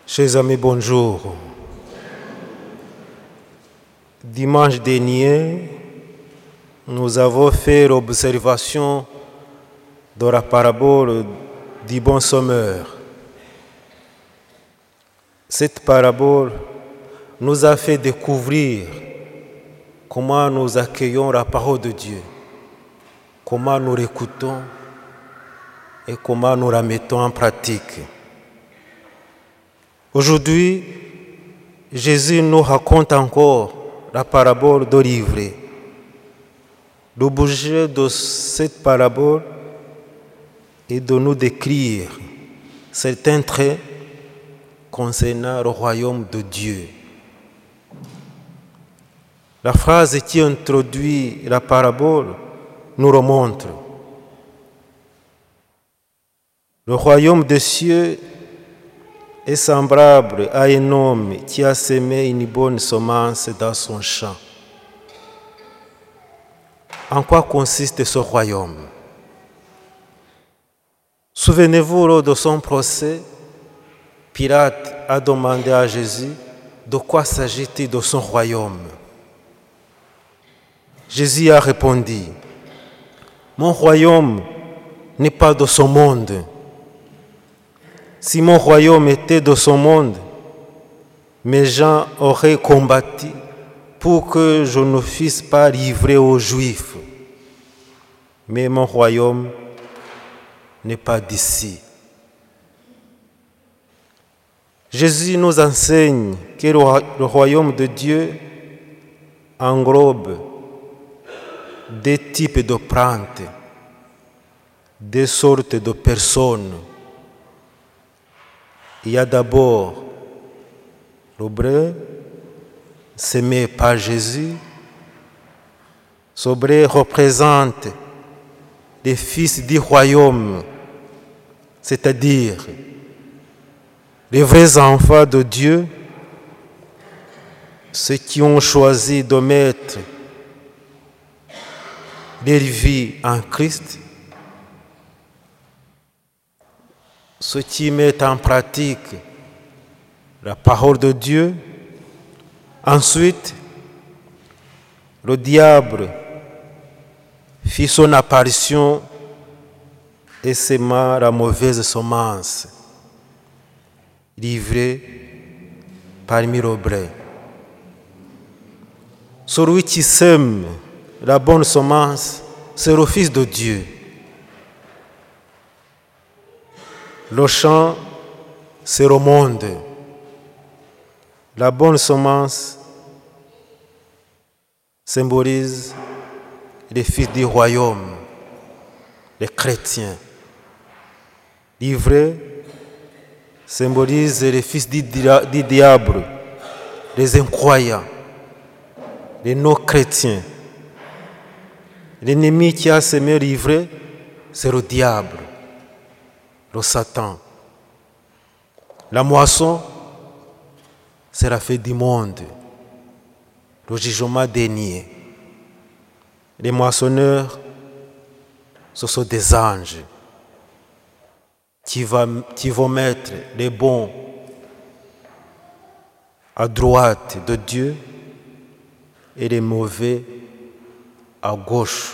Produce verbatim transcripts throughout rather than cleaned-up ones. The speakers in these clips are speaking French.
Chers amis, bonjour. Dimanche dernier, nous avons fait l'observation de la parabole du bon sommeur. Cette parabole nous a fait découvrir comment nous accueillons la parole de Dieu, comment nous l'écoutons et comment nous la mettons en pratique. Aujourd'hui, Jésus nous raconte encore la parabole de l'ivraie. L'objet de cette parabole est de nous décrire certains traits concernant le royaume de Dieu. La phrase qui introduit la parabole nous le montre. Le royaume des cieux est semblable à un homme qui a semé une bonne semence dans son champ. En quoi consiste ce royaume? Souvenez-vous, lors de son procès, Pilate a demandé à Jésus de quoi s'agit-il de son royaume. Jésus a répondu: mon royaume n'est pas de ce monde. Si mon royaume était de ce monde, mes gens auraient combattu pour que je ne fusse pas livré aux Juifs. Mais mon royaume n'est pas d'ici. Jésus nous enseigne que le royaume de Dieu englobe des types de plantes, des sortes de personnes. Il y a d'abord le blé semé par Jésus. Ce blé représente les fils du royaume, c'est-à-dire les vrais enfants de Dieu, ceux qui ont choisi de mettre leur vie en Christ, ceux qui mettent en pratique la parole de Dieu. Ensuite, le diable fit son apparition et sema la mauvaise semence, livrée parmi le blé. Celui qui sème la bonne semence, c'est le Fils de Dieu. Le champ, c'est le monde. La bonne semence symbolise les fils du royaume, les chrétiens. L'ivraie symbolise les fils du diable, les incroyants, les non-chrétiens. L'ennemi qui a semé l'ivraie, c'est le diable, le Satan. La moisson, c'est la fin du monde, le jugement dernier. Les moissonneurs, ce sont des anges qui, va, qui vont mettre les bons à droite de Dieu et les mauvais à gauche.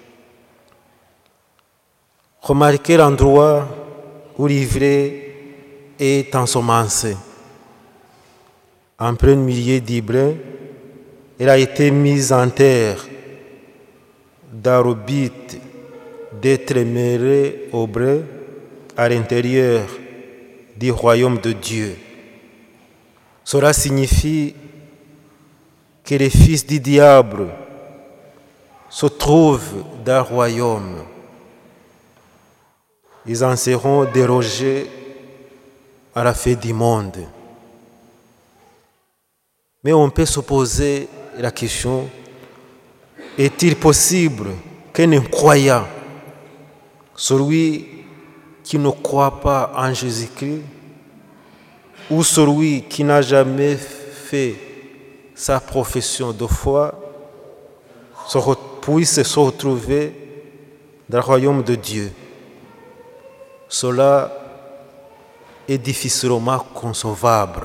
Remarquez l'endroit où l'ivraie est ensemencée. En plein milieu du blé, elle a été mise en terre dans le but d'être mêlée au blé à l'intérieur du royaume de Dieu. Cela signifie que les fils du diable se trouvent dans le royaume. Ils en seront dérogés à la fin du monde. Mais on peut se poser la question: est-il possible qu'un incroyant, celui qui ne croit pas en Jésus-Christ, ou celui qui n'a jamais fait sa profession de foi, puisse se retrouver dans le royaume de Dieu? Cela est difficilement concevable.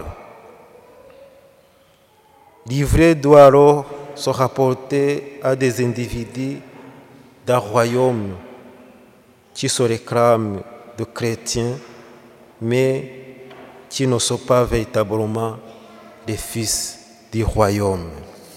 L'ivraie doit alors se rapporter à des individus d'un royaume qui se réclament de chrétiens, mais qui ne sont pas véritablement les fils du royaume.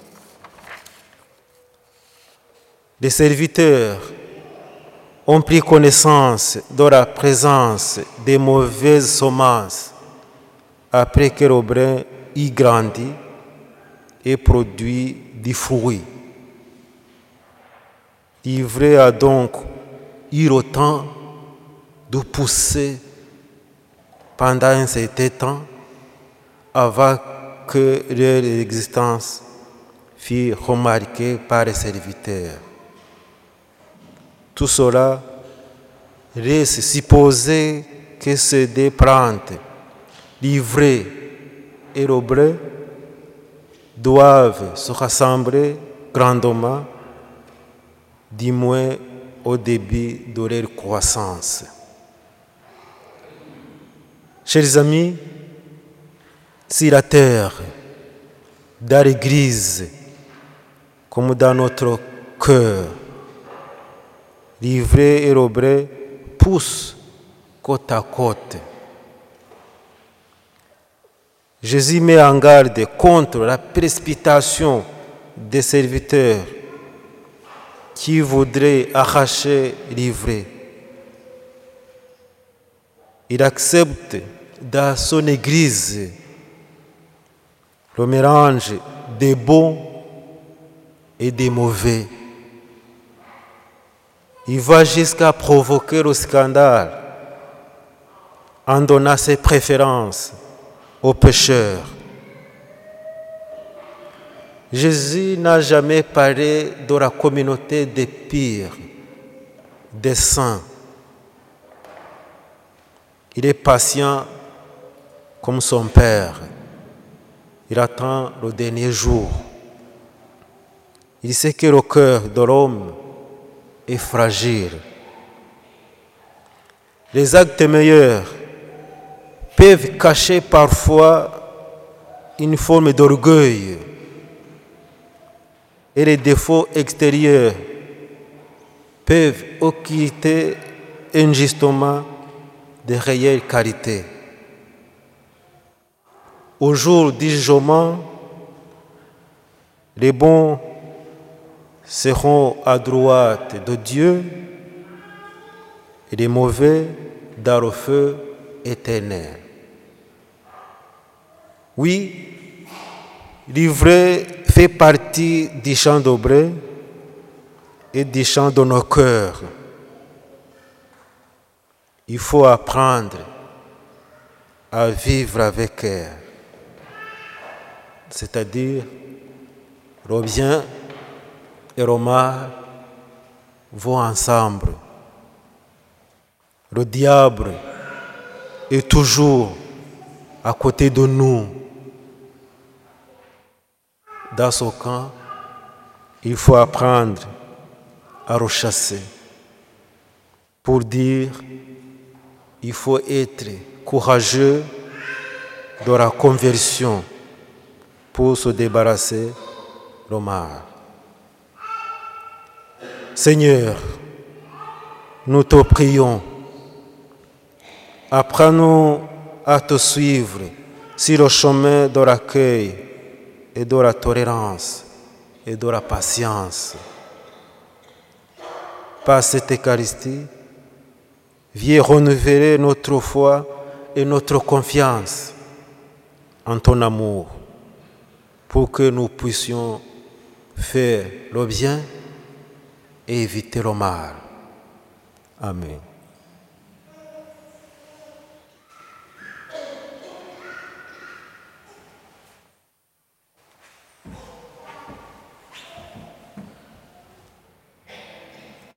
Les serviteurs ont pris connaissance de la présence des mauvaises semences après que le brin y grandit et produit du fruit. L'ivraie a donc eu le temps de pousser pendant un certain temps avant que leur existence fût remarquée par les serviteurs. Tout cela laisse supposer que ces deux plantes, l'ivraie et le brin, doivent se rassembler grandement, du moins au début de leur croissance. Chers amis, si la terre, dans l'Église, comme dans notre cœur, l'ivraie et le brin poussent côte à côte, Jésus met en garde contre la précipitation des serviteurs qui voudraient arracher l'ivraie. Il accepte dans son Église le mélange des bons et des mauvais. Il va jusqu'à provoquer le scandale en donnant ses préférences aux pécheurs. Jésus n'a jamais parlé de la communauté des pires, des saints. Il est patient comme son Père. Il attend le dernier jour. Il sait que le cœur de l'homme est fragile. Les actes meilleurs peuvent cacher parfois une forme d'orgueil et les défauts extérieurs peuvent occulter injustement de réelles qualités. Au jour du jugement, les bons seront à droite de Dieu et les mauvais dans le feu éternel. Oui, l'ivraie fait partie du champ de blé et du champ de nos cœurs. Il faut apprendre à vivre avec elle, c'est-à-dire le bien et le mal vont ensemble. Le diable est toujours à côté de nous. Dans ce camp, il faut apprendre à rechasser. Pour dire, il faut être courageux de la conversion pour se débarrasser du mal. Seigneur, nous te prions, apprends-nous à te suivre sur le chemin de l'accueil et de la tolérance et de la patience. Par cette Eucharistie, viens renouveler notre foi et notre confiance en ton amour pour que nous puissions faire le bien et éviter le mal. Amen.